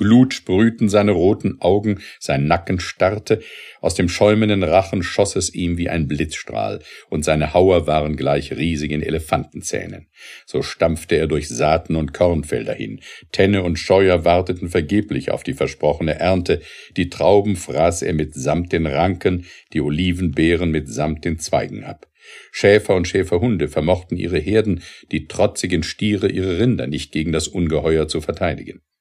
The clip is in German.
Glut sprühten seine roten Augen, sein Nacken starrte, aus dem schäumenden Rachen schoss es ihm wie ein Blitzstrahl, und seine Hauer waren gleich riesigen Elefantenzähnen. So stampfte er durch Saaten und Kornfelder hin. Tenne und Scheuer warteten vergeblich auf die versprochene Ernte, die Trauben fraß er mitsamt den Ranken, die Olivenbeeren mitsamt den Zweigen ab. Schäfer und Schäferhunde vermochten ihre Herden, die trotzigen Stiere ihre Rinder nicht gegen das Ungeheuer zu verteidigen.